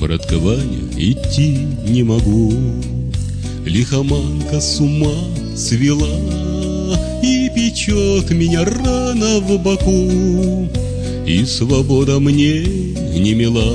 Братка Ваня, идти не могу, лихоманка с ума свела, и печет меня рана в боку, и свобода мне не мила.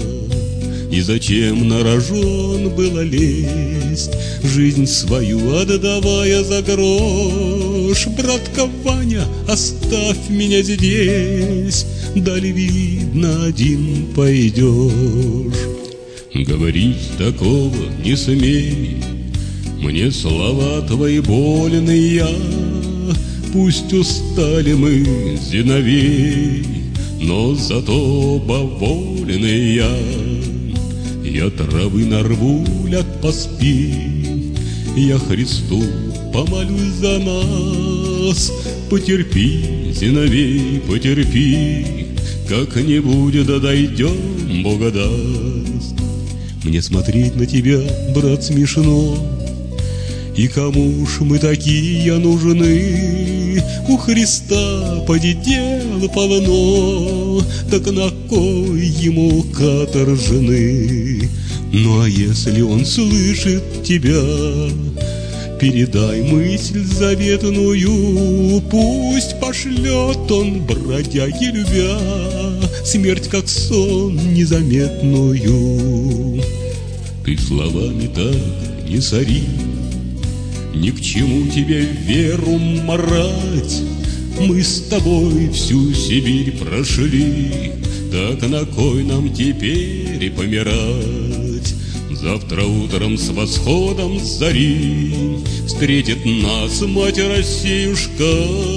И зачем на рожон было лезть, жизнь свою отдавая за грош? Братка Ваня, оставь меня здесь, даль видно один пойдешь. Говорить такого не смей, мне слова твои больные. Пусть устали мы, Зиновей, но зато довольны. Я травы нарву, ляг поспи, я Христу помолюсь за нас. Потерпи, Зиновей, потерпи, как-нибудь да дойдем, Бога даст. Мне смотреть на тебя, брат, смешно, и кому ж мы такие нужны? У Христа поди дел полно, так на кой ему каторжны? Ну а если он слышит тебя, передай мысль заветную, пусть пошлет он, бродяги любя, смерть как сон незаметную. Ты словами так не сори, ни к чему тебе веру марать. Мы с тобой всю Сибирь прошли, так на кой нам теперь и помирать? Завтра утром с восходом зари встретит нас мать Россиюшка.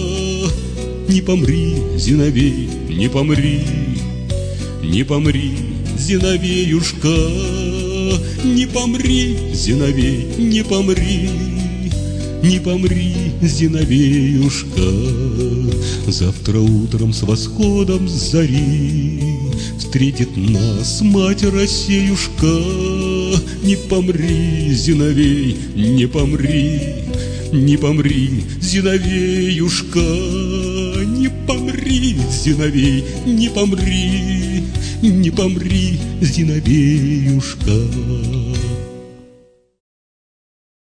Не помри, Зиновей, не помри, не помри, Зиновеюшка. Не помри, Зиновей, не помри, не помри, Зиновеюшка. Завтра утром с восходом зари встретит нас мать Россиюшка. Не помри, Зиновей, не помри, не помри, Зиновеюшка. Не помри, Зиновей, не помри, не помри, Зиновеюшка.